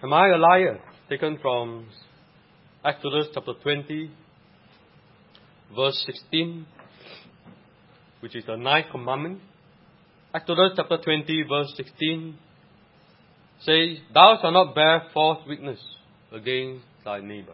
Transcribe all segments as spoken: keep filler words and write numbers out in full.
Am I a liar? Taken from Exodus chapter twenty, verse sixteen, which is the ninth commandment. Exodus chapter twenty, verse sixteen says, Thou shalt not bear false witness against thy neighbor.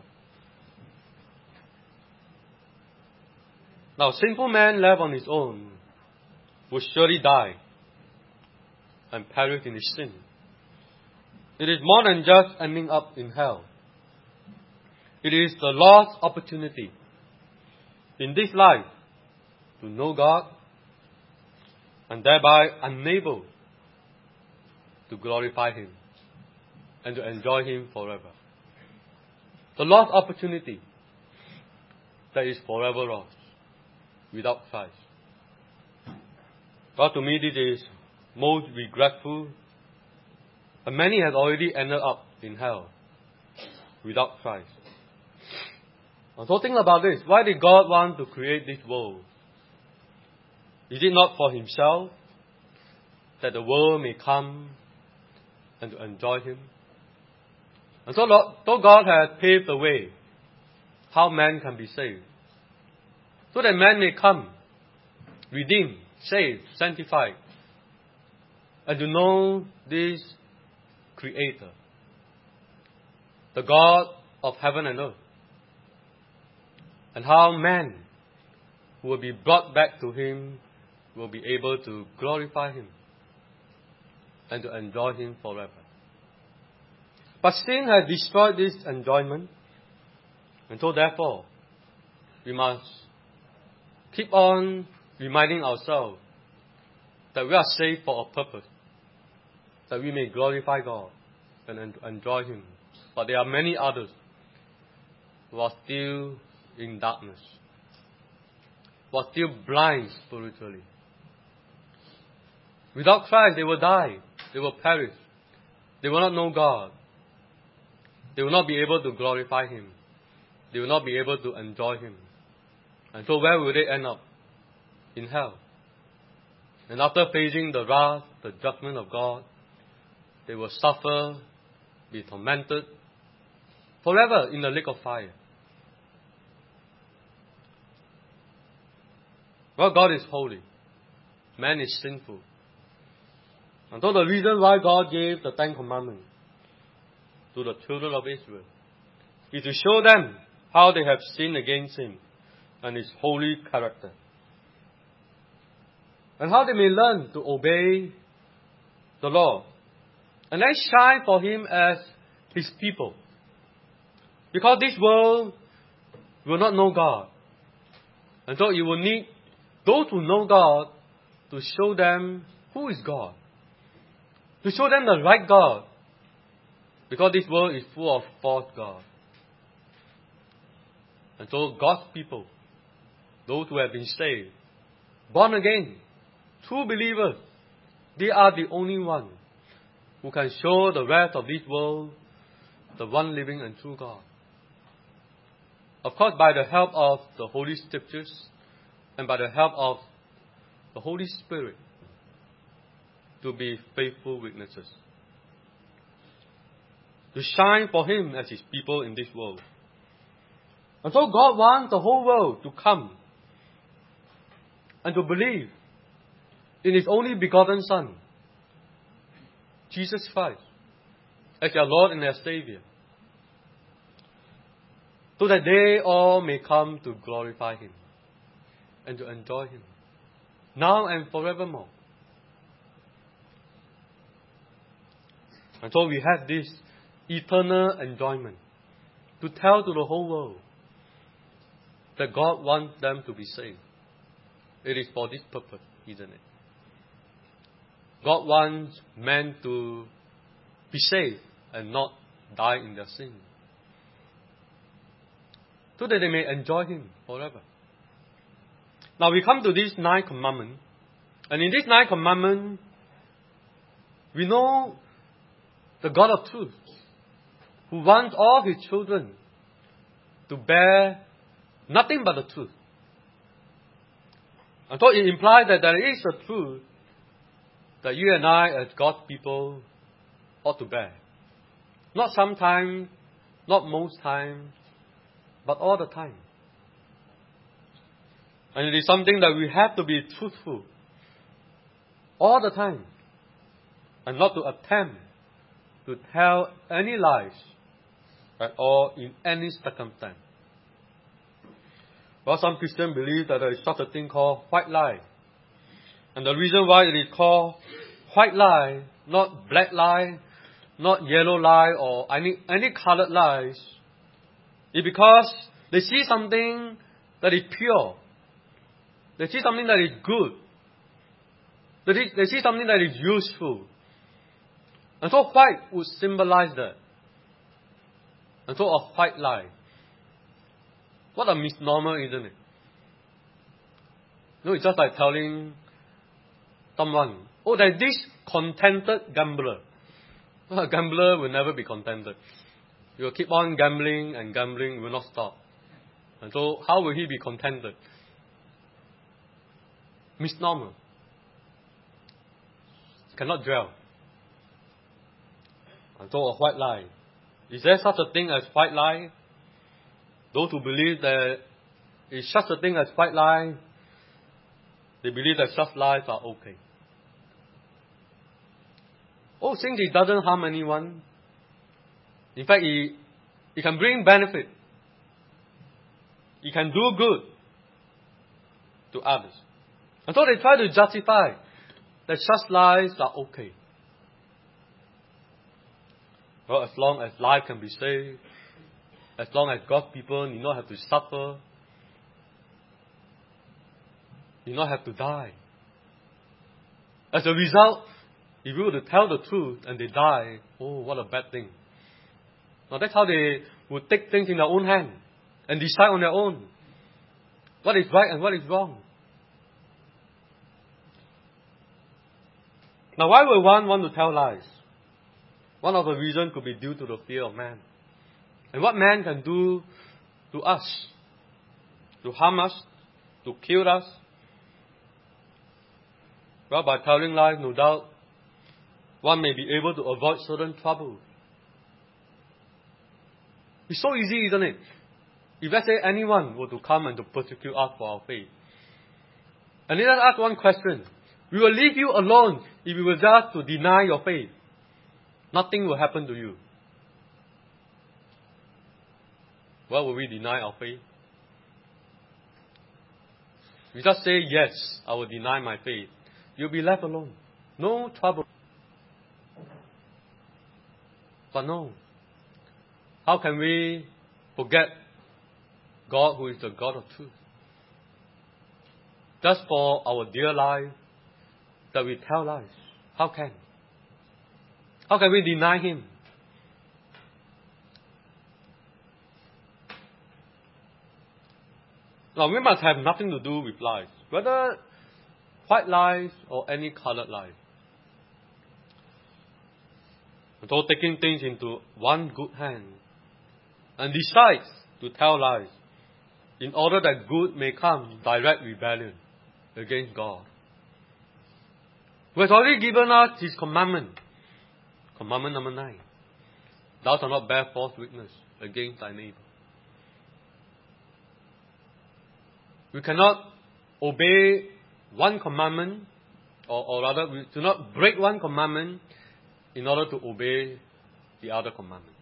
Now, sinful man left on his own will surely die and perish in his sin. It is more than just ending up in hell. It is the lost opportunity in this life to know God and thereby unable to glorify Him and to enjoy Him forever. The lost opportunity that is forever lost without Christ. God, to me, this is most regretful. And many have already ended up in hell without Christ. And so think about this. Why did God want to create this world? Is it not for Himself that the world may come and to enjoy Him? And so, so God has paved the way how man can be saved. So that man may come, redeemed, saved, sanctified, and to know this Creator, the God of heaven and earth, and how man who will be brought back to Him will be able to glorify Him and to enjoy Him forever. But sin has destroyed this enjoyment, and so therefore we must keep on reminding ourselves that we are saved for a purpose, that we may glorify God and enjoy Him. But there are many others who are still in darkness, who are still blind spiritually. Without Christ, they will die. They will perish. They will not know God. They will not be able to glorify Him. They will not be able to enjoy Him. And so where will they end up? In hell. And after facing the wrath, the judgment of God, they will suffer, be tormented forever in the lake of fire. Well, God is holy. Man is sinful. And so the reason why God gave the Ten Commandments to the children of Israel is to show them how they have sinned against Him and His holy character, and how they may learn to obey the law and then shine for Him as His people. Because this world will not know God. And so it will need those who know God to show them who is God. To show them the right God. Because this world is full of false gods. And so God's people, those who have been saved, born again, true believers, they are the only ones who can show the rest of this world the one living and true God. Of course, by the help of the Holy Scriptures and by the help of the Holy Spirit, to be faithful witnesses, to shine for Him as His people in this world. And so God wants the whole world to come and to believe in His only begotten Son, Jesus Christ, as their Lord and their Savior, so that they all may come to glorify Him and to enjoy Him, now and forevermore. And so we have this eternal enjoyment to tell to the whole world that God wants them to be saved. It is for this purpose, isn't it? God wants men to be saved and not die in their sin, so that they may enjoy Him forever. Now we come to this ninth commandment, and in this ninth commandment, we know the God of truth, who wants all His children to bear nothing but the truth. And so it implies that there is a truth that you and I, as God's people, ought to bear. Not sometimes, not most times, but all the time. And it is something that we have to be truthful all the time, and not to attempt to tell any lies at all in any circumstance. Well, some Christians believe that there is such a thing called white lie. And the reason why it is called white lie, not black lie, not yellow lie, or any, any colored lies, is because they see something that is pure. They see something that is good. They see, they see something that is useful. And so white would symbolize that. And so a white lie. What a misnomer, isn't it? No, it's just like telling someone, oh, there's this contented gambler. A gambler will never be contented. He will keep on gambling and gambling, will not stop. And so how will he be contented? Misnomer. Cannot dwell. And so a white lie. Is there such a thing as white lie? Those who believe there is such a thing as white lie, they believe that such lies are okay. Oh, since it doesn't harm anyone, in fact, it, it can bring benefit. It can do good to others. And so they try to justify that such lies are okay. Well, as long as life can be saved, as long as God's people need not have to suffer, need not have to die. As a result, if you were to tell the truth and they die, oh, what a bad thing. Now that's how they would take things in their own hand and decide on their own what is right and what is wrong. Now why would one want to tell lies? One of the reasons could be due to the fear of man. And what man can do to us, to harm us, to kill us. Well, by telling lies, no doubt, one may be able to avoid certain troubles. It's so easy, isn't it? If let's say anyone were to come and to persecute us for our faith, and let us ask one question. We will leave you alone if you will just to deny your faith. Nothing will happen to you. Why will we deny our faith? We just say, yes, I will deny my faith. You'll be left alone. No trouble. But no. How can we forget God who is the God of truth? Just for our dear life that we tell lies. How can? How can we deny Him? Now, we must have nothing to do with lies, whether white lies or any colored lies. So, taking things into one good hand and decides to tell lies in order that good may come, direct rebellion against God, who has already given us His commandment. Commandment number nine. Thou shalt not bear false witness against thy neighbor. We cannot obey one commandment, or, or rather, we do not break one commandment in order to obey the other commandment.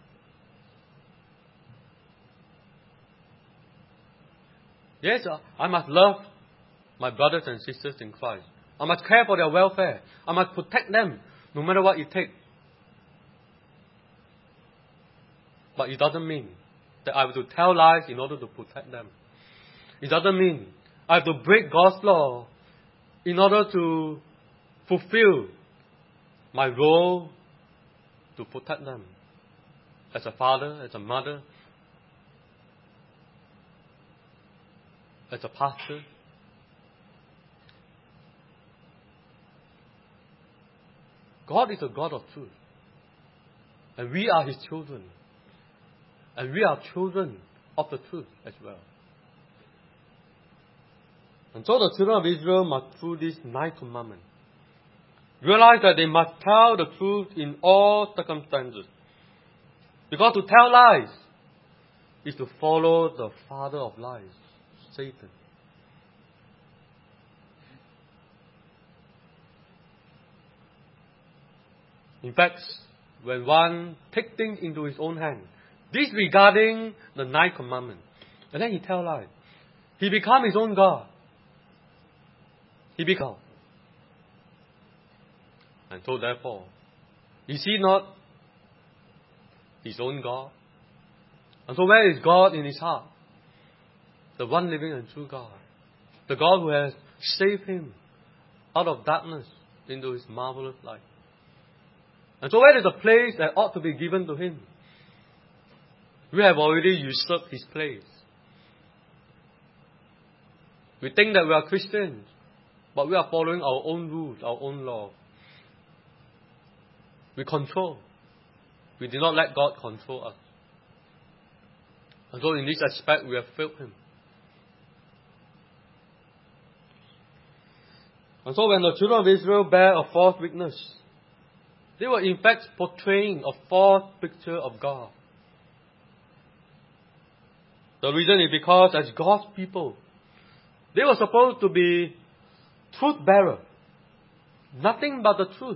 Yes, I must love my brothers and sisters in Christ. I must care for their welfare. I must protect them, no matter what it takes. But it doesn't mean that I have to tell lies in order to protect them. It doesn't mean I have to break God's law in order to fulfill my role to protect them. As a father, as a mother, as a pastor. God is a God of truth. And we are His children. And we are children of the truth as well. And so the children of Israel must, through this ninth commandment, realize that they must tell the truth in all circumstances. Because to tell lies is to follow the father of lies, Satan. In fact, when one takes things into his own hand, disregarding the ninth commandment, and then he tells lies, he becomes his own God. He becomes. And so therefore, is he not his own God? And so where is God in his heart? The one living and true God. The God who has saved him out of darkness into his marvelous light. And so where is the place that ought to be given to him? We have already usurped his place. We think that we are Christians, but we are following our own rules, our own law. We control. We do not let God control us. And so in this aspect, we have failed him. And so when the children of Israel bear a false witness, they were in fact portraying a false picture of God. The reason is because as God's people, they were supposed to be truth bearer. Nothing but the truth.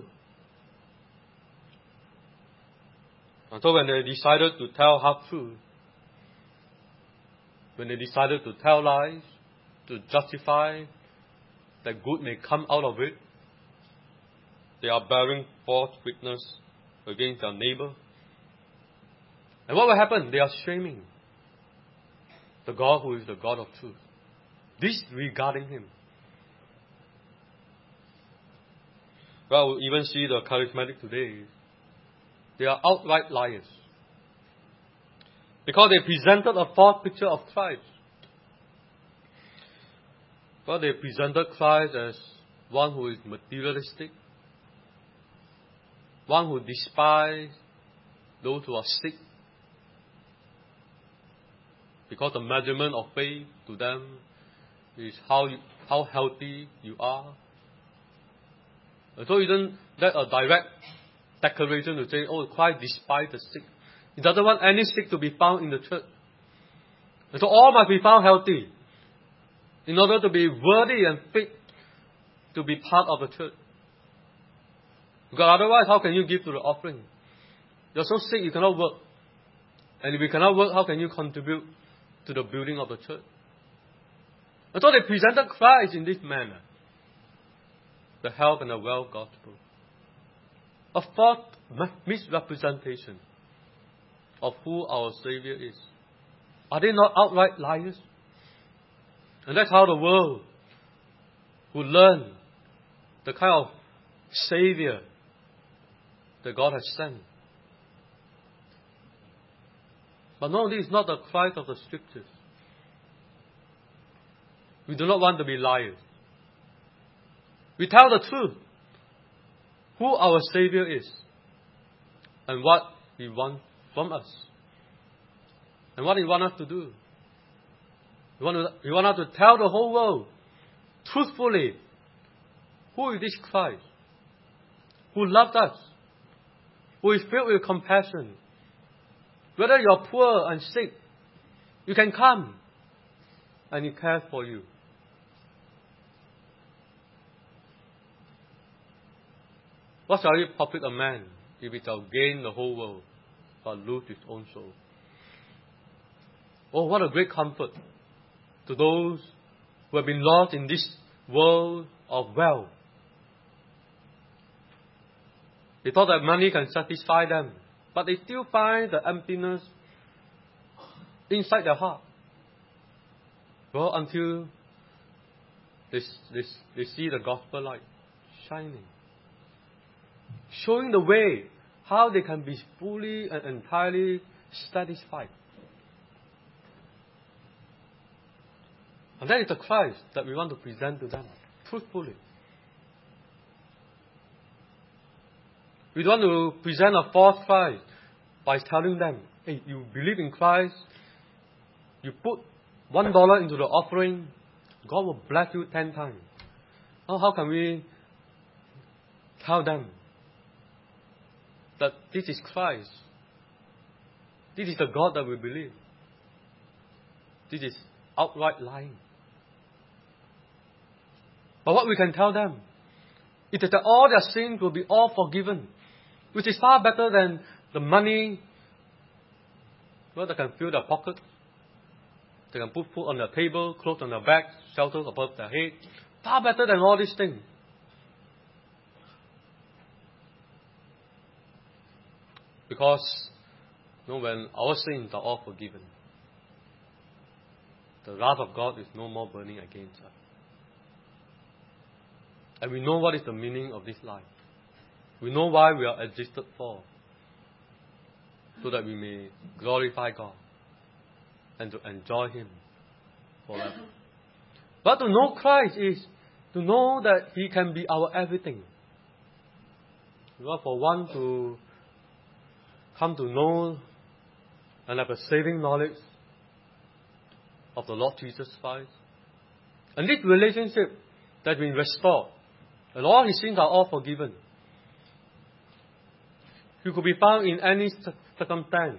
And so when they decided to tell half-truth, when they decided to tell lies, to justify that good may come out of it, they are bearing false witness against their neighbor. And what will happen? They are shaming the God who is the God of truth, disregarding him. Well, we even see the charismatic today. They are outright liars. Because they presented a false picture of Christ. Well, they presented Christ as one who is materialistic, one who despises those who are sick, because the measurement of faith to them is how you, how healthy you are. And so isn't that a direct declaration to say, oh, Christ despises the sick? He doesn't want any sick to be found in the church. And so all must be found healthy in order to be worthy and fit to be part of the church. Because otherwise, how can you give to the offering? You're so sick, you cannot work. And if you cannot work, how can you contribute to the building of the church? And so they presented Christ in this manner. The health and the wealth gospel. A false misrepresentation of who our Savior is. Are they not outright liars? And that's how the world will learn the kind of Savior that God has sent. But no, this is not the Christ of the Scriptures. We do not want to be liars. We tell the truth. Who our Savior is. And what He wants from us. And what He wants us to do. He wants He want us to tell the whole world truthfully who is this Christ, who loved us, who is filled with compassion. Whether you are poor and sick, you can come and He cares for you. What shall it profit a man if he shall gain the whole world but lose his own soul? Oh, what a great comfort to those who have been lost in this world of wealth. They thought that money can satisfy them, but they still find the emptiness inside their heart. Well, until they, they, they see the gospel light shining, showing the way how they can be fully and entirely satisfied. And that is the Christ that we want to present to them, truthfully. We don't want to present a false Christ by telling them, hey, you believe in Christ, you put one dollar into the offering, God will bless you ten times. Oh, how can we tell them that this is Christ This is the God that we believe. This is outright lying. But what we can tell them is that all their sins will be all forgiven, which is far better than the money, well, they can fill their pockets. They can put food on their table, clothes on their back, shelter above their head. Far better than all these things. Because you know, when our sins are all forgiven, the wrath of God is no more burning against us. And we know what is the meaning of this life. We know why we are existed for. So that we may glorify God and to enjoy Him forever. But to know Christ is to know that He can be our everything. Well, for one to come to know and have a saving knowledge of the Lord Jesus Christ. And this relationship that has been restored, and all His sins are all forgiven. He could be found in any circumstance.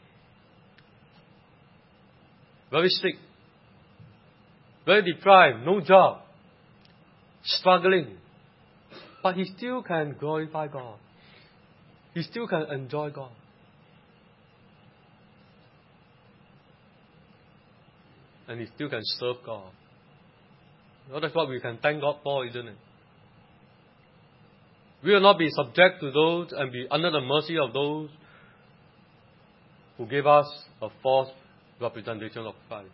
Very sick, very deprived, no job, struggling. But he still can glorify God. He still can enjoy God. And he still can serve God. Well, that's what we can thank God for, isn't it? We will not be subject to those and be under the mercy of those who gave us a false representation of Christ.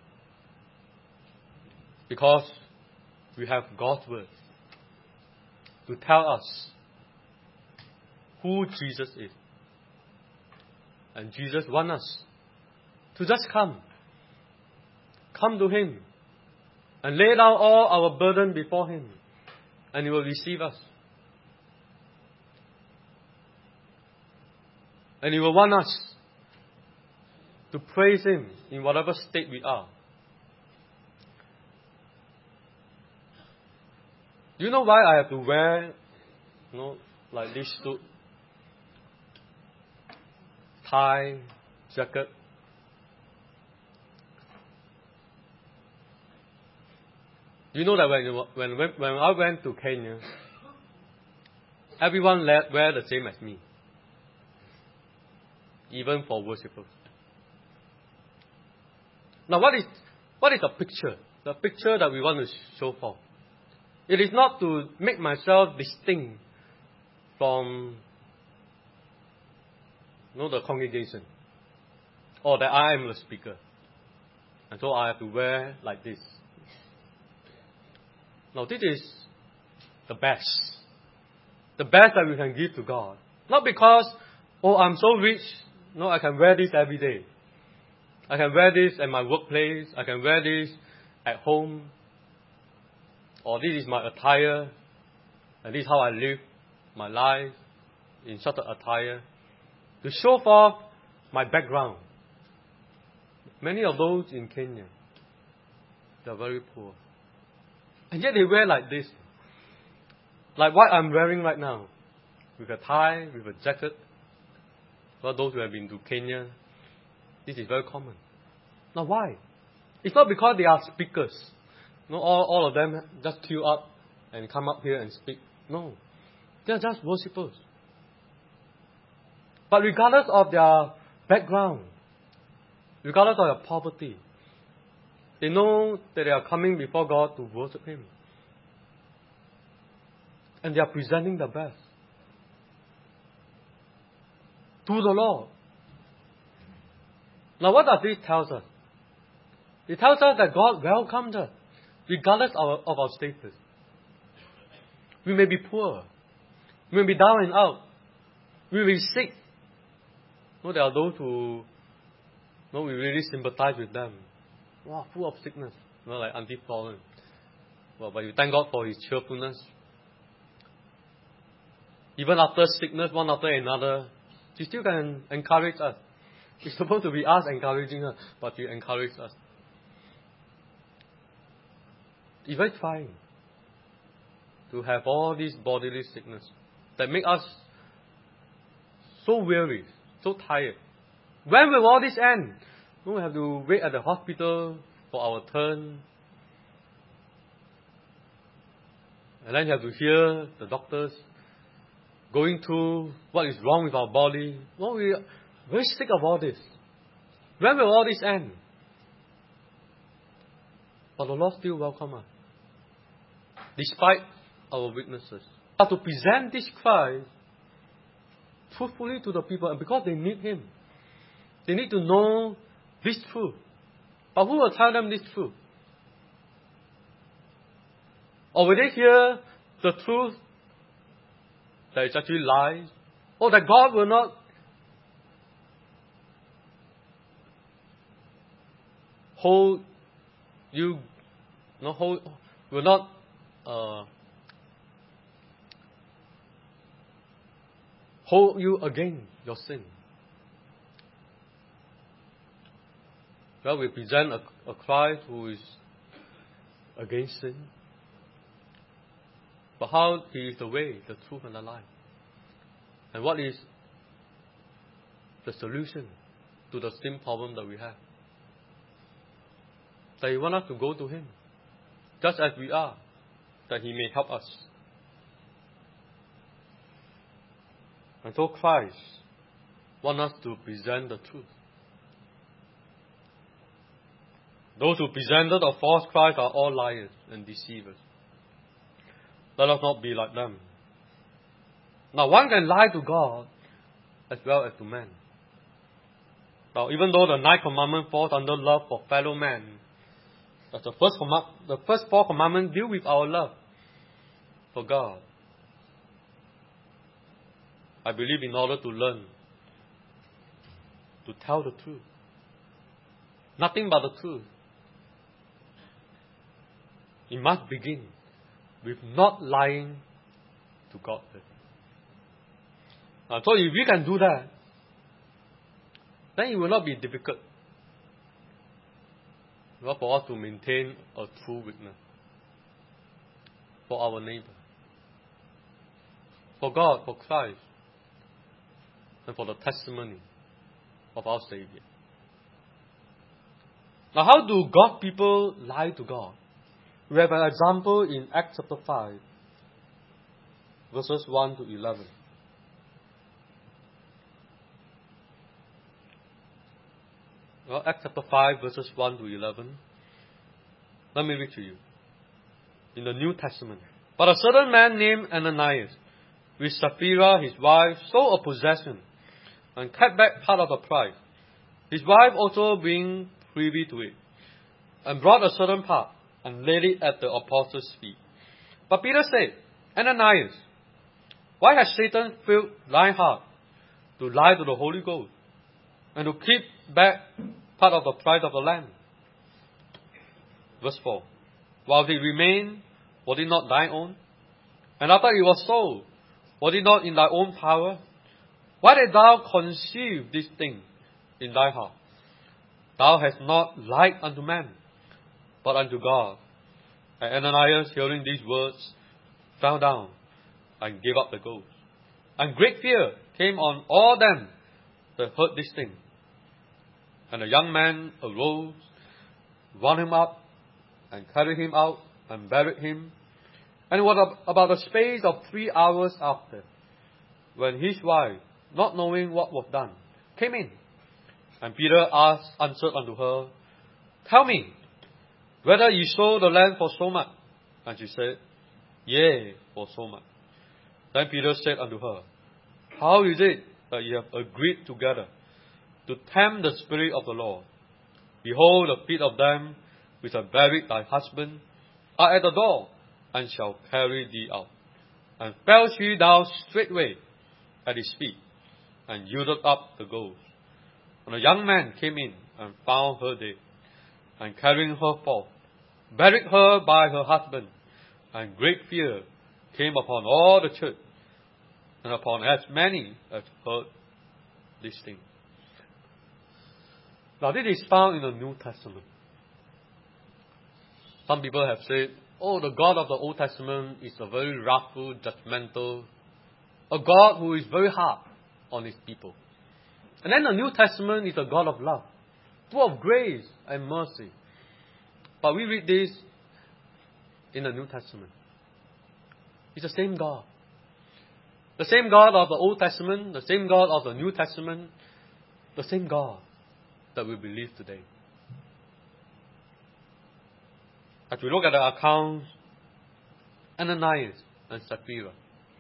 Because we have God's word to tell us who Jesus is. And Jesus wants us to just come. Come to Him and lay down all our burden before Him, and He will receive us. And He will want us to praise Him in whatever state we are. Do you know why I have to wear, you know, like this suit, tie, jacket? Do you know that when, when, when I went to Kenya, everyone wear the same as me, even for worshippers. Now, what is what is the picture? The picture that we want to show for. It is not to make myself distinct from, you know, the congregation, or that I am the speaker, and so I have to wear like this. Now, this is the best. The best that we can give to God. Not because, oh, I'm so rich, no, I can wear this every day. I can wear this at my workplace. I can wear this at home. Or this is my attire. And this is how I live my life in such an attire. To show forth my background. Many of those in Kenya, they are very poor. And yet they wear like this. Like what I'm wearing right now. With a tie, with a jacket. For those who have been to Kenya, this is very common. Now why? It's not because they are speakers. No, all, all of them just queue up and come up here and speak. No. They are just worshippers. But regardless of their background, regardless of their poverty, they know that they are coming before God to worship Him. And they are presenting the best to the Lord. Now what does this tell us? It tells us that God welcomes us, regardless of, of our status. We may be poor. We may be down and out. We may be sick. No, there are those who, no, we really sympathize with them. Wow, full of sickness. You know, like Auntie Florence. Well, but you thank God for His cheerfulness. Even after sickness, one after another, she still can encourage us. It's supposed to be us encouraging her, but she encourages us. It's very trying to have all these bodily sickness that make us so weary, so tired. When will all this end? We will have to wait at the hospital for our turn. And then you have to hear the doctors going through what is wrong with our body. Well, we are very sick of all this. When will all this end? But the Lord still welcomes us, despite our weaknesses. We have to present this Christ truthfully to the people, and because they need Him. They need to know this truth. But who will tell them this truth? Or will they hear the truth that is actually lies? Or that God will not hold you, not hold, will not uh, hold you against your sin? Well, we present a, a Christ who is against sin. But how He is the way, the truth, and the life. And what is the solution to the sin problem that we have? That He wants us to go to Him, just as we are, that He may help us. And so Christ wants us to present the truth. Those who presented a false Christ are all liars and deceivers. Let us not be like them. Now, one can lie to God as well as to men. Now, even though the ninth commandment falls under love for fellow men, but the first command, the first four commandments deal with our love for God. I believe in order to learn to tell the truth, nothing but the truth, it must begin with not lying to God. Uh, so if we can do that, then it will not be difficult not for us to maintain a true witness for our neighbor, for God, for Christ, and for the testimony of our Savior. Now, how do God people lie to God? We have an example in Acts chapter five, verses one to eleven. Well, Acts chapter five, verses one to eleven. Let me read to you. In the New Testament. But a certain man named Ananias, with Sapphira his wife, sold a possession, and kept back part of the price, his wife also being privy to it, and brought a certain part, and laid it at the apostles' feet. But Peter said, Ananias, why has Satan filled thine heart to lie to the Holy Ghost, and to keep back part of the price of the land? Verse four. While it remained, was it not thine own? And after it was sold, was it not in thy own power? Why didst thou conceive this thing in thy heart? Thou hast not lied unto man, but unto God. And Ananias, hearing these words, fell down and gave up the ghost. And great fear came on all them that heard this thing. And the young man arose, wound him up, and carried him out, and buried him. And it was about the space of three hours after, when his wife, not knowing what was done, came in. And Peter asked, answered unto her, Tell me, whether ye sold the land for so much? And she said, Yea, for so much. Then Peter said unto her, How is it that ye have agreed together to tempt the Spirit of the Lord? Behold, the feet of them which have buried thy husband are at the door, and shall carry thee out. And fell she down straightway at his feet, and yielded up the ghost. And a young man came in, and found her dead, and carrying her forth, buried her by her husband. And great fear came upon all the church, and upon as many as heard this thing. Now this is found in the New Testament. Some people have said, oh, the God of the Old Testament is a very wrathful, judgmental, a God who is very hard on His people. And then the New Testament is a God of love, full of grace and mercy. But we read this in the New Testament. It's the same God. The same God of the Old Testament, the same God of the New Testament, the same God that we believe today. As we look at the accounts, Ananias and Sapphira,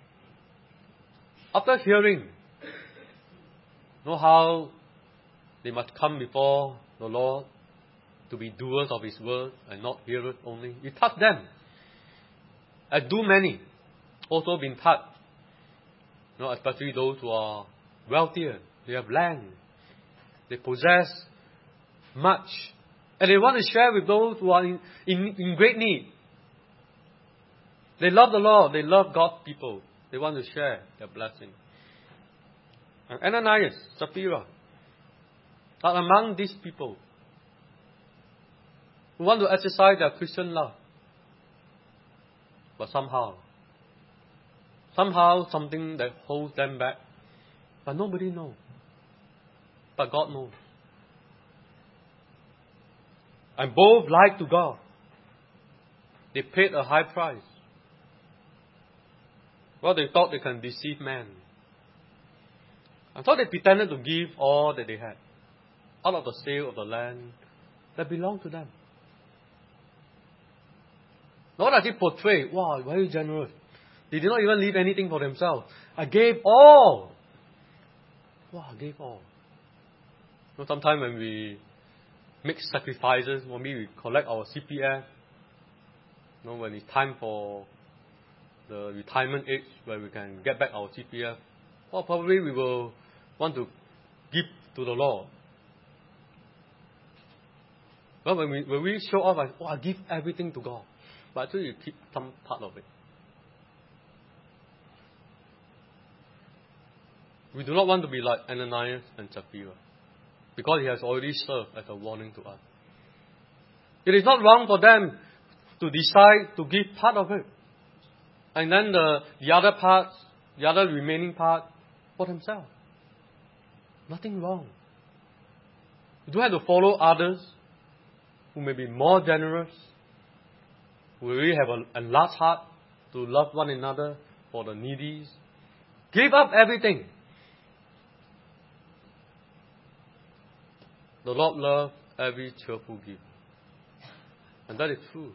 after hearing, know how they must come before the Lord to be doers of His word and not hearers only, He touched them. As do many also been touched. You know, especially those who are wealthier, they have land, they possess much, and they want to share with those who are in, in, in great need. They love the Lord, they love God's people, they want to share their blessing. And Ananias, Sapphira, are among these people who want to exercise their Christian love. But somehow, somehow something that holds them back. But nobody knows. But God knows. And both lied to God. They paid a high price. Well, they thought they can deceive man. And so they pretended to give all that they had out of the sale of the land that belonged to them. What does it portray? Wow, very generous. They did not even leave anything for themselves. I gave all. Wow, I gave all. You know, sometimes when we make sacrifices, maybe we collect our C P F, you know, when it's time for the retirement age where we can get back our C P F, well, probably we will want to give to the Lord. Well, when we, when we show off, I, oh, I give everything to God. But actually you keep some part of it. We do not want to be like Ananias and Sapphira, because he has already served as a warning to us. It is not wrong for them to decide to give part of it, and then the, the other parts, the other remaining part, for themselves. Nothing wrong. You don't have to follow others who may be more generous, who really have a, a large heart to love one another for the needy. Give up everything. The Lord loves every cheerful giver. And that is true.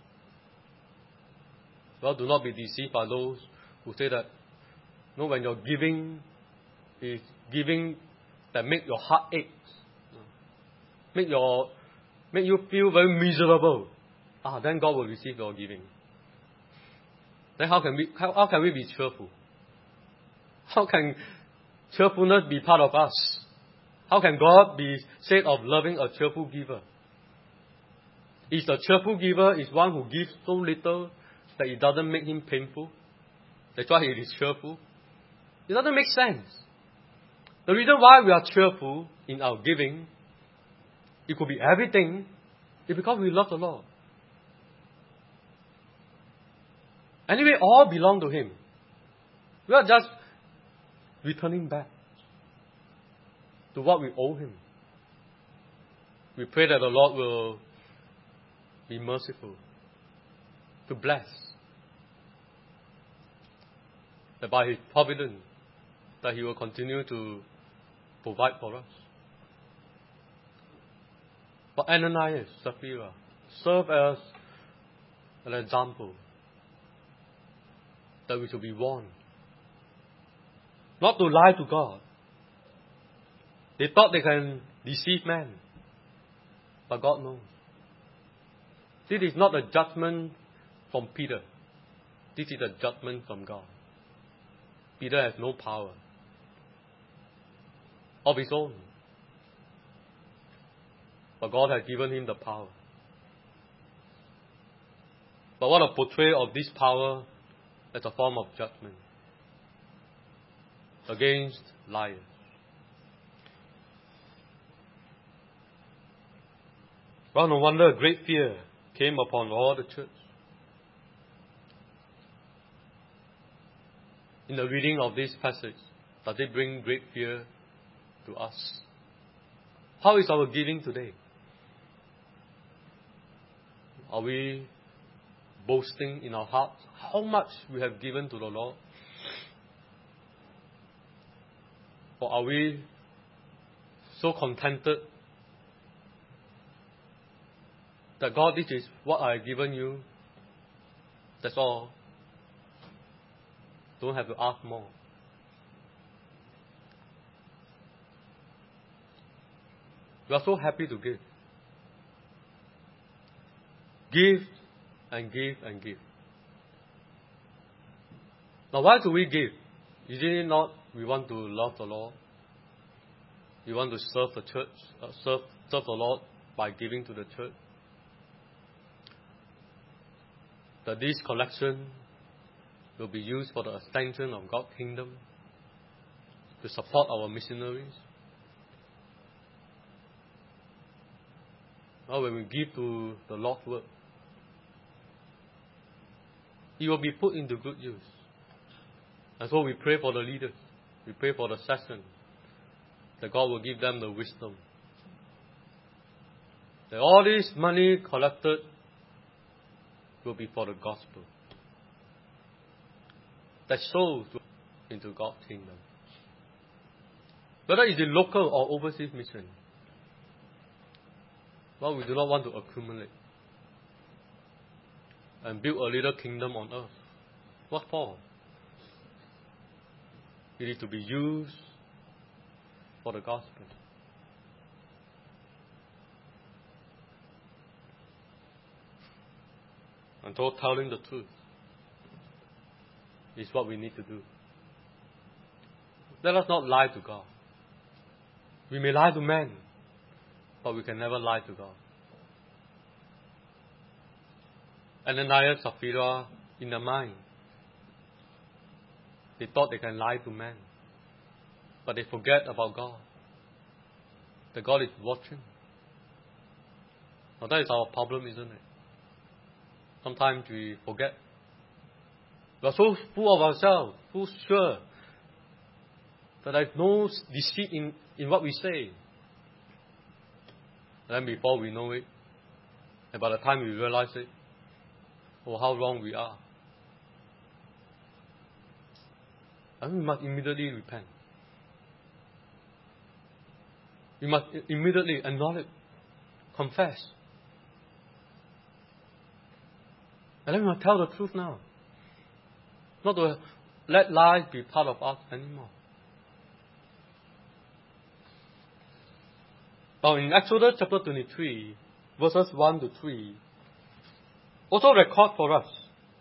Well, do not be deceived by those who say that, you know, when you're giving is giving that make your heart ache, make your make you feel very miserable. Ah, then God will receive your giving. Then how can we how, how can we be cheerful? How can cheerfulness be part of us? How can God be said of loving a cheerful giver? Is a cheerful giver is one who gives so little that it doesn't make him painful? That's why he is cheerful. It doesn't make sense. The reason why we are cheerful in our giving, it could be everything, is because we love the Lord. Anyway, all belong to Him. We are just returning back to what we owe Him. We pray that the Lord will be merciful, to bless, that by His providence, that He will continue to provide for us. But Ananias, Sapphira, serve as an example that we should be warned not to lie to God. They thought they can deceive man, but God knows. This is not a judgment from Peter. This is a judgment from God. Peter has no power of his own, but God has given him the power. But what a portrayal of this power as a form of judgment against liars. Well, no wonder a great fear came upon all the church. In the reading of this passage, does it bring great fear to us. How is our giving today? Are we boasting in our hearts how much we have given to the Lord? Or are we so contented that God, this is what I have given you, that's all. Don't have to ask more. We are so happy to give. Give and give and give. Now why do we give? Is it not we want to love the Lord? We want to serve the church, uh, serve, serve the Lord by giving to the church? That this collection will be used for the extension of God's kingdom, to support our missionaries. Now when we give to the Lord's work, it will be put into good use. And so we pray for the leaders. We pray for the session, that God will give them the wisdom. That all this money collected will be for the gospel. That souls into God's kingdom. Whether it's in local or overseas mission. Well, we do not want to accumulate and build a little kingdom on earth. What for? It is to be used for the gospel. And so telling the truth is what we need to do. Let us not lie to God. We may lie to men, but we can never lie to God. Ananias, Sapphira, in their mind, they thought they can lie to men, but they forget about God. That God is watching. Now that is our problem, isn't it? Sometimes we forget. We are so full of ourselves, so sure that there is no deceit in, in what we say. And then before we know it, and by the time we realize it, oh, how wrong we are. And we must immediately repent. We must immediately acknowledge, confess. And then we must tell the truth now. Not to let lies be part of us anymore. Now in Exodus chapter twenty-three, verses one to three, also record for us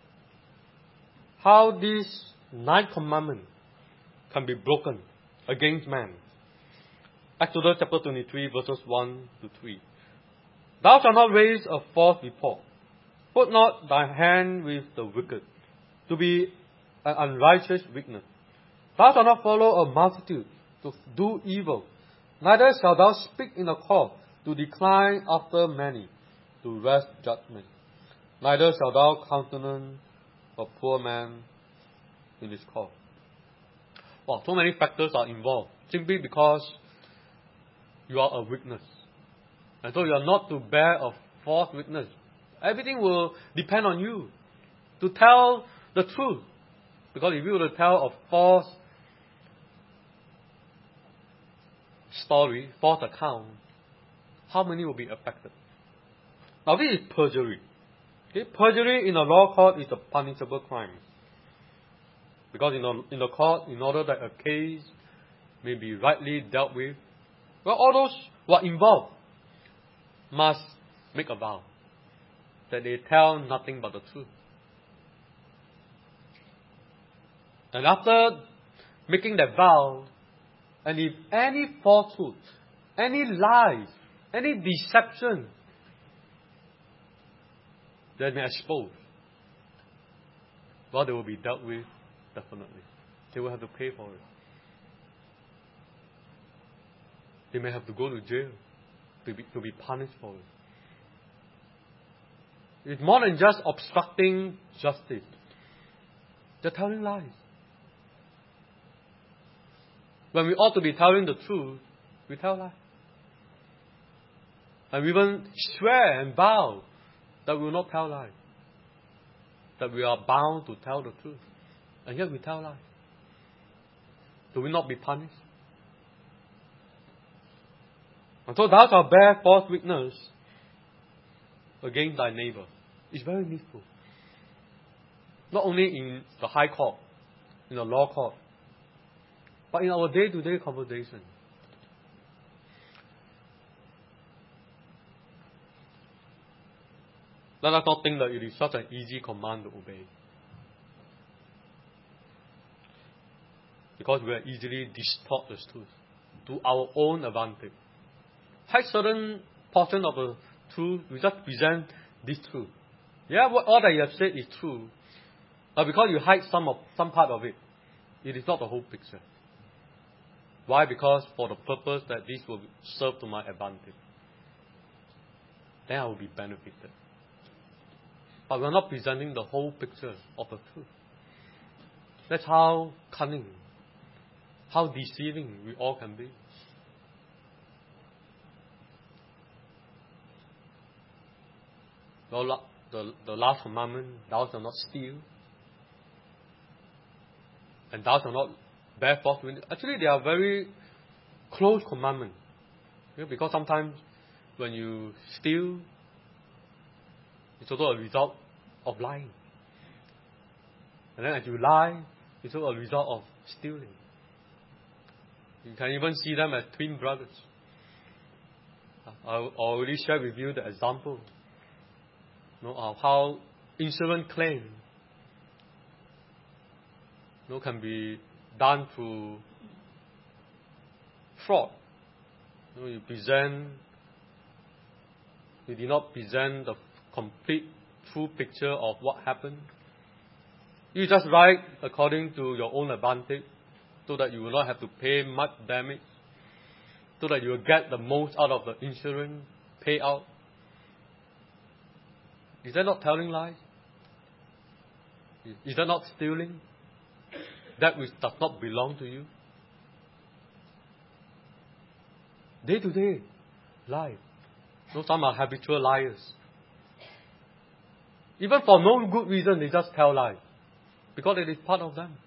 how this ninth commandment can be broken against man. Exodus chapter twenty-three, verses one to three. Thou shalt not raise a false report. Put not thy hand with the wicked, to be an unrighteous witness. Thou shalt not follow a multitude to do evil. Neither shalt thou speak in a court to decline after many, to wrest judgment. Neither shalt thou countenance a poor man in his cause. Wow, so many factors are involved, simply because you are a witness. And so you are not to bear a false witness. Everything will depend on you to tell the truth. Because if you were to tell a false story, false account, how many will be affected? Now this is perjury. Okay? Perjury in a law court is a punishable crime. Because in the, in the court, in order that a case may be rightly dealt with, well, all those who are involved must make a vow that they tell nothing but the truth. And after making that vow, and if any falsehood, any lies, any deception that may expose, well, they will be dealt with definitely. They will have to pay for it. They may have to go to jail to be, to be punished for it. It's more than just obstructing justice. They're telling lies. When we ought to be telling the truth, we tell lies. And we even swear and vow that we will not tell lies. That we are bound to tell the truth. And yet we tell lies. Do we not be punished? And so thou shalt bear false witness against thy neighbor. It's very needful. Not only in the high court, in the law court, but in our day-to-day conversation. Let us not think that it is such an easy command to obey. Because we are easily distort the truth to our own advantage. Hide certain portion of the truth, we just present this truth. Yeah, what all that you have said is true. But because you hide some of some part of it, it is not the whole picture. Why? Because for the purpose that this will serve to my advantage. Then I will be benefited. But we are not presenting the whole picture of the truth. That's how cunning, how deceiving we all can be. The, the, the last commandment, thou shalt not steal. And thou shalt not bear false witness. Actually, they are very close commandments. You know, because sometimes when you steal, it's also a result of lying. And then as you lie, it's also a result of stealing. You can even see them as twin brothers. I already shared with you the example, you know, of how insurance claim, you know, can be done through fraud. You know, you present, you did not present the complete, true picture of what happened. You just write according to your own advantage, so that you will not have to pay much damage, so that you will get the most out of the insurance payout. Is that not telling lies? Is that not stealing that which does not belong to you? Day to day life. So some are habitual liars. Even for no good reason, they just tell lies. Because it is part of them.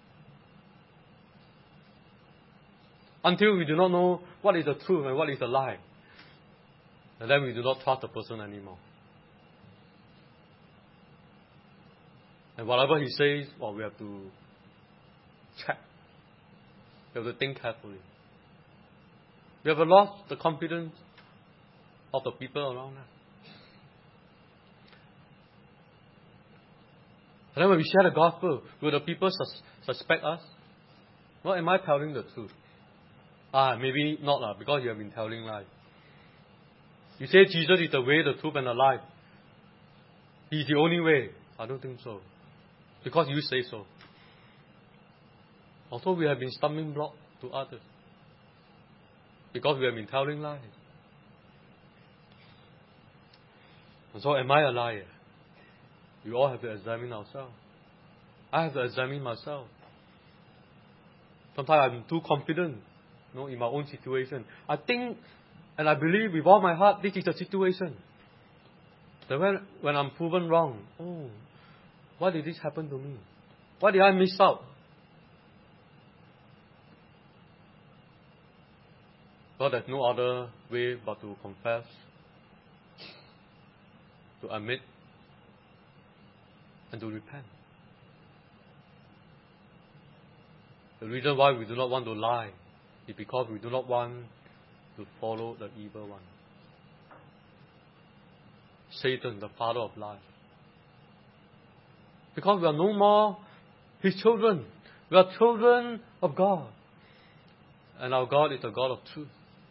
Until we do not know what is the truth and what is the lie. And then we do not trust the person anymore. And whatever he says, well, we have to check. We have to think carefully. We have lost the confidence of the people around us. And then when we share the gospel, will the people sus- suspect us? Well, am I telling the truth? Ah, maybe not lah, because you have been telling lies. You say Jesus is the way, the truth, and the life. He is the only way. I don't think so. Because you say so. Also, we have been stumbling block to others. Because we have been telling lies. And so, am I a liar? We all have to examine ourselves. I have to examine myself. Sometimes I'm too confident, you know, in my own situation. I think and I believe with all my heart this is the situation. That when, when I'm proven wrong, oh, why did this happen to me? Why did I miss out? Well, there's no other way but to confess, to admit, and to repent. The reason why we do not want to lie is because we do not want to follow the evil one. Satan, the father of lies. Because we are no more his children. We are children of God. And our God is a God of truth.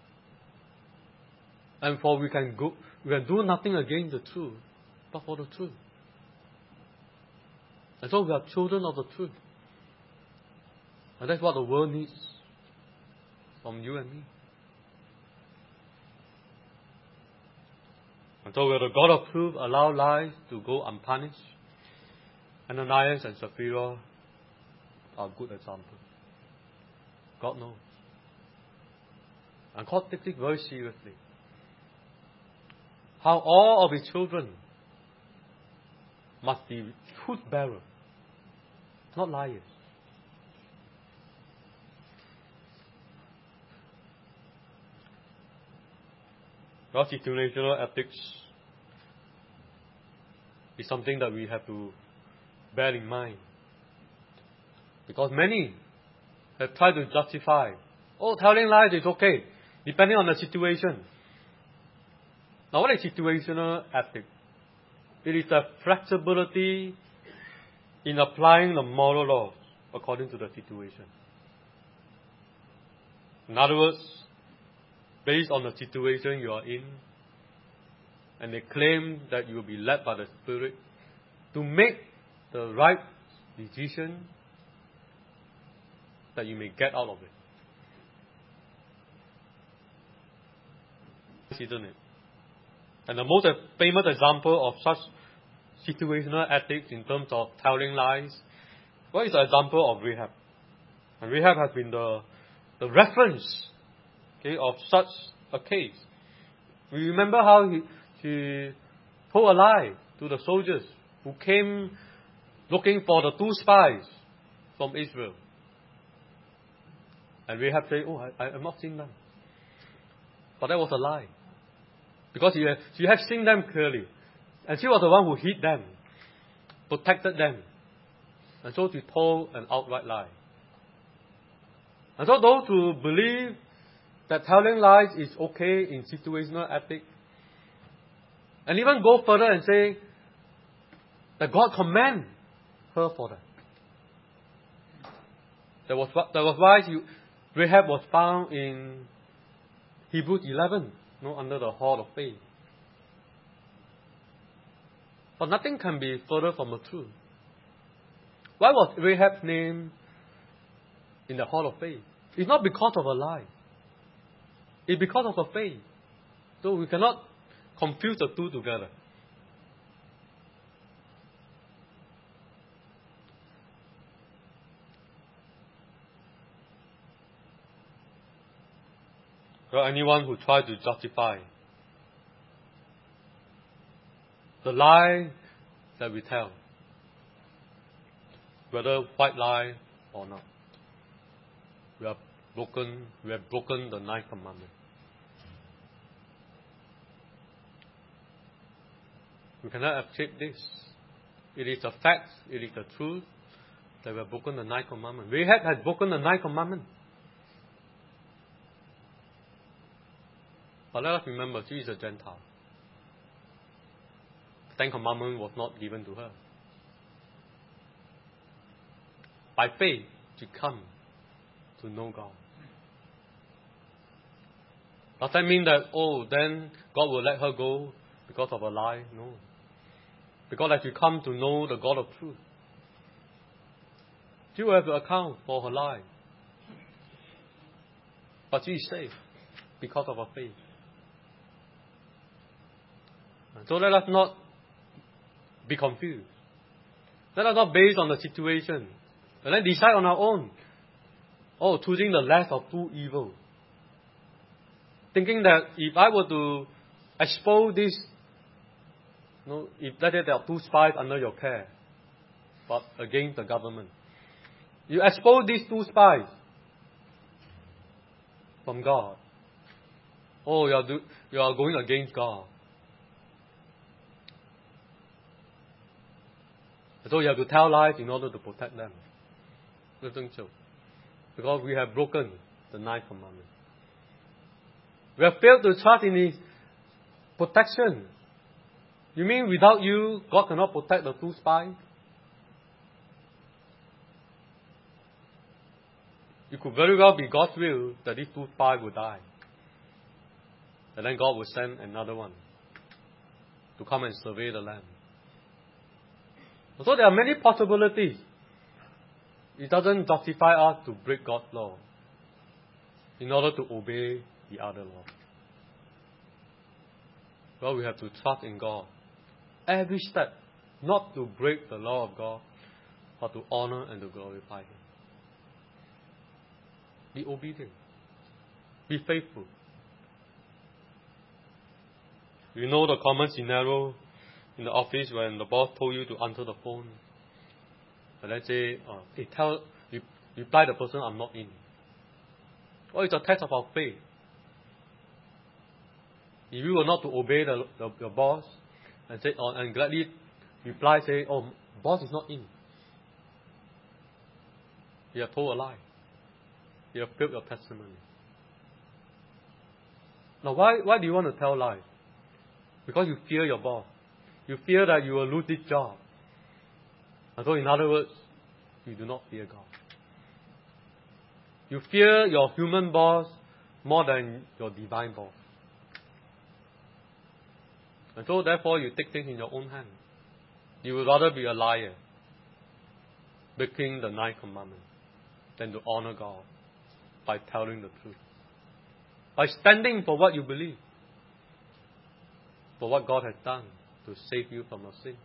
And for we can go, we can do nothing against the truth, but for the truth. And so we are children of the truth. And that's what the world needs from you and me. And so will the God of truth allow lies to go unpunished? Ananias and Sapphira are good examples. God knows. And God takes it very seriously. How all of His children must be truth bearers, not liars. Well, situational ethics is something that we have to bear in mind. Because many have tried to justify, oh, telling lies is okay, depending on the situation. Now, what is situational ethics? It is the flexibility in applying the moral laws according to the situation. In other words, based on the situation you are in, and they claim that you will be led by the Spirit to make the right decision that you may get out of it. Isn't it? And the most famous example of such situational ethics in terms of telling lies, what is the example of Rahab? And Rahab has been the, the reference, okay, of such a case. We remember how he, she told a lie to the soldiers who came looking for the two spies from Israel. And Rahab said, oh, I, I have not seen them. But that was a lie. Because she had, she had seen them clearly. And she was the one who hid them, protected them. And so she told an outright lie. And so those who believe that telling lies is okay in situational ethics, and even go further and say that God commands her for that. That was, that was why she, Rahab was found in Hebrews eleven, you know, under the hall of faith. But nothing can be further from the truth. Why was Rahab's name in the hall of faith? It's not because of a lie. It's because of her faith. So we cannot confuse the two together. Well, anyone who tries to justify the lie that we tell, whether white lie or not, we have broken, we have broken the ninth commandment. We cannot escape this. It is a fact, it is the truth that we have broken the ninth commandment. Rahab has broken the ninth commandment. But let us remember, she is a Gentile. The Ten Commandments was not given to her. By faith, she come to know God. Does that mean that, oh, then God will let her go because of a lie? No. Because as she come to know the God of truth, she will have to account for her lie. But she is saved because of her faith. So let us not be confused. Let us not base on the situation. And then decide on our own. Oh, choosing the less of two evils. Thinking that if I were to expose this, you know, if let's say there are two spies under your care, but against the government, you expose these two spies from God. Oh, you are, do, you are going against God. So you have to tell lies in order to protect them. Isn't so? Because we have broken the ninth commandment. We have failed to trust in His protection. You mean without you, God cannot protect the two spies? It could very well be God's will that these two spies will die. And then God will send another one to come and survey the land. So there are many possibilities. It doesn't justify us to break God's law in order to obey the other law. Well, we have to trust in God every step, not to break the law of God, but to honor and to glorify Him. Be obedient. Be faithful. You know the common scenario in the office when the boss told you to answer the phone. And let's say, uh, hey, tell, reply the person I'm not in. Or it's a test of our faith. If you were not to obey the, the, your boss and say, oh, and gladly reply, say, oh, boss is not in. You have told a lie. You have failed your testimony. Now, why, why do you want to tell lies? Because you fear your boss. You fear that you will lose this job. And so, in other words, you do not fear God. You fear your human boss more than your divine boss. And so, therefore, you take things in your own hand. You would rather be a liar, breaking the ninth commandment, than to honor God by telling the truth. By standing for what you believe. For what God has done to save you from your sin.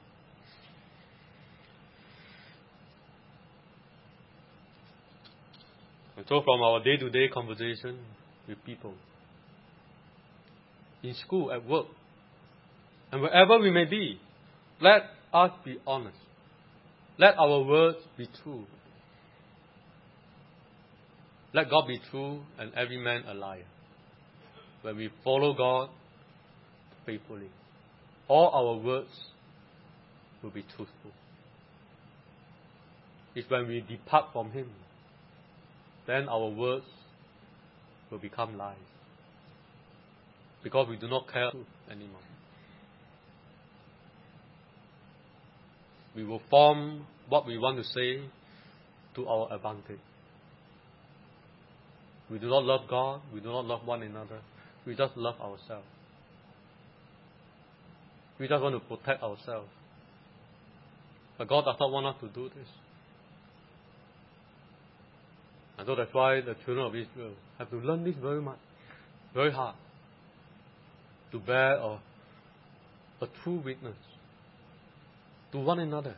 And so from our day-to-day conversation with people, in school, at work, and wherever we may be, let us be honest. Let our words be true. Let God be true and every man a liar. When we follow God faithfully, all our words will be truthful. It's when we depart from Him, then our words will become lies. Because we do not care anymore. We will form what we want to say to our advantage. We do not love God. We do not love one another. We just love ourselves. We just want to protect ourselves. But God does not want us to do this. And so that's why the children of Israel have to learn this very much, very hard, to bear a, a true witness to one another.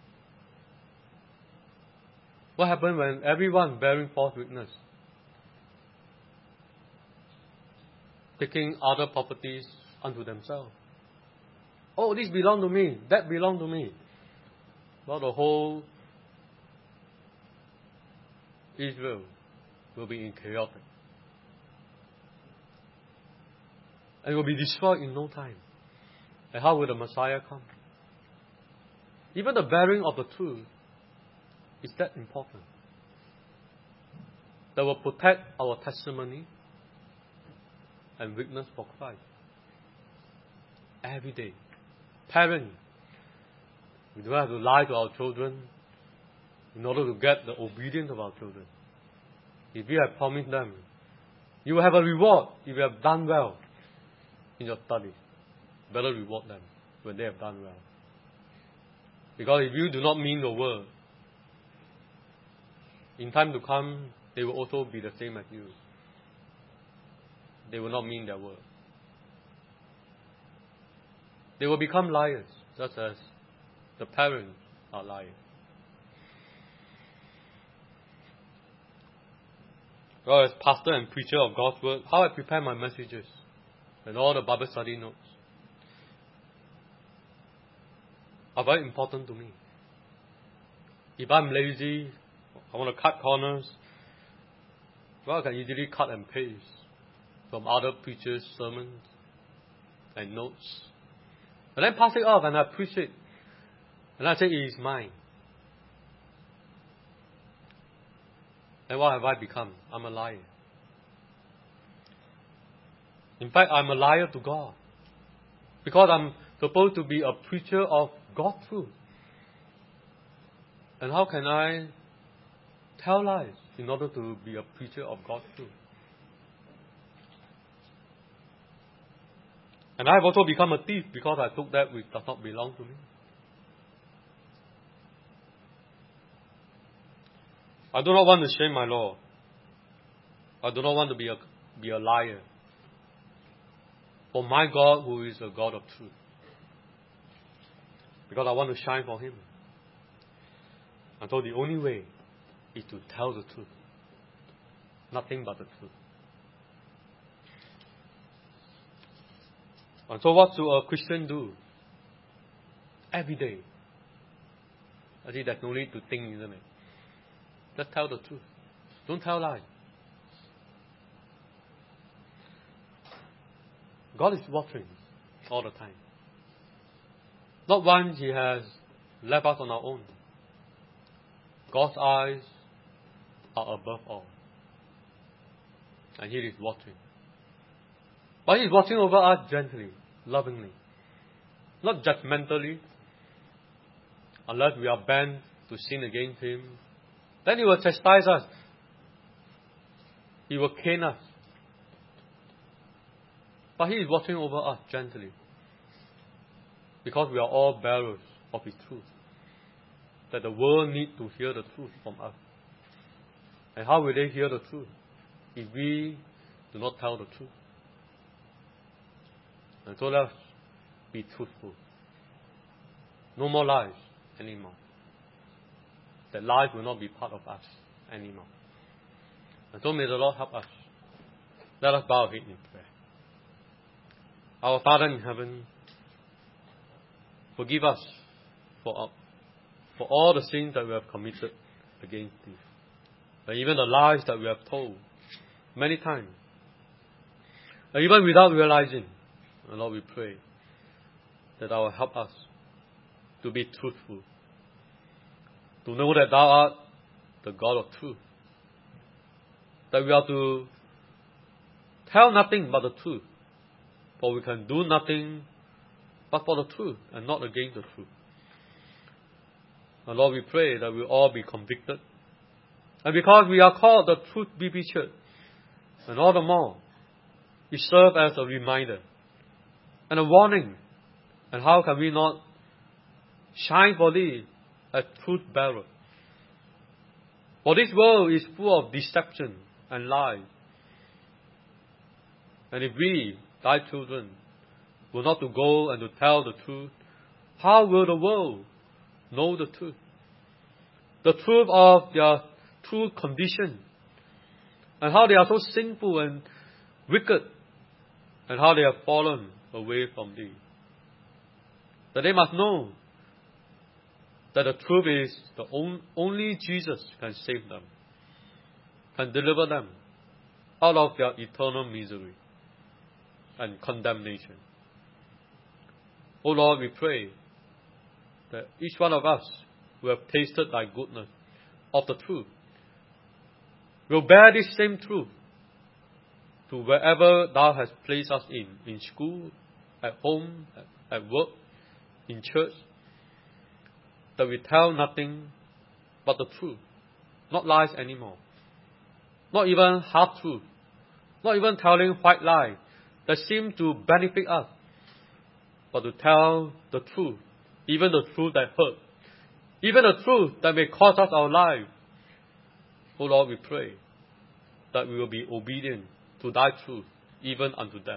What happens when everyone bearing false witness? Taking other properties unto themselves. Oh, this belongs to me, that belongs to me. Well, the whole Israel will be in chaotic. And will be destroyed in no time. And how will the Messiah come? Even the bearing of the truth is that important. That will protect our testimony and witness for Christ. Every day. Parents, we don't have to lie to our children in order to get the obedience of our children. If you have promised them, you will have a reward if you have done well in your studies. Better reward them when they have done well. Because if you do not mean your word, in time to come, they will also be the same as you. They will not mean their word. They will become liars, just as the parents are liars. Well, as pastor and preacher of God's word, how I prepare my messages and all the Bible study notes are very important to me. If I'm lazy, I want to cut corners, well, I can easily cut and paste from other preachers' sermons and notes. And then pass it off and I preach it. And I say it is mine. And what have I become? I'm a liar. In fact, I'm a liar to God. Because I'm supposed to be a preacher of God's truth. And how can I tell lies in order to be a preacher of God's truth? And I have also become a thief because I took that which does not belong to me. I do not want to shame my Lord. I do not want to be a, be a liar. For my God, who is a God of truth. Because I want to shine for Him. And so the only way is to tell the truth. Nothing but the truth. And so what should a Christian do? Every day. I think there's no need to think, isn't it? Just tell the truth. Don't tell lies. God is watching all the time. Not once He has left us on our own. God's eyes are above all. And He is watching. But He is watching over us gently, lovingly. Not judgmentally. Unless we are bent to sin against Him, then He will chastise us. He will cane us. But He is watching over us gently. Because we are all bearers of His truth. That the world needs to hear the truth from us. And how will they hear the truth? If we do not tell the truth. And so let us be truthful. No more lies anymore. That lies will not be part of us anymore. And so may the Lord help us. Let us bow our head in prayer. Our Father in heaven, forgive us for, our, for all the sins that we have committed against Thee. And even the lies that we have told many times. And even without realizing, and Lord, we pray that Thou will help us to be truthful. To know that Thou art the God of truth. That we are to tell nothing but the truth. For we can do nothing but for the truth and not against the truth. And Lord, we pray that we all be convicted. And because we are called the Truth B B Church, and all the more, we serve as a reminder and a warning. And how can we not shine for Thee as truth bearer? For this world is full of deception and lies. And if we, Thy children, were not to go and to tell the truth, how will the world know the truth? The truth of their true condition, and how they are so sinful and wicked, and how they have fallen away from Thee. That they must know that the truth is the on, only Jesus can save them, can deliver them out of their eternal misery and condemnation. O Lord, we pray that each one of us who have tasted Thy goodness of the truth will bear this same truth to wherever Thou hast placed us in, in school, at home, at, at work, in church, that we tell nothing but the truth, not lies anymore, not even half truth, not even telling white lies that seem to benefit us, but to tell the truth, even the truth that hurt, even the truth that may cost us our life. O Lord, we pray that we will be obedient to Thy truth, even unto death.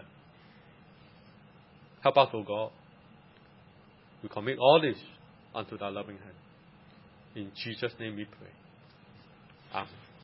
Help us, O God. We commit all this unto Thy loving hand. In Jesus' name we pray. Amen.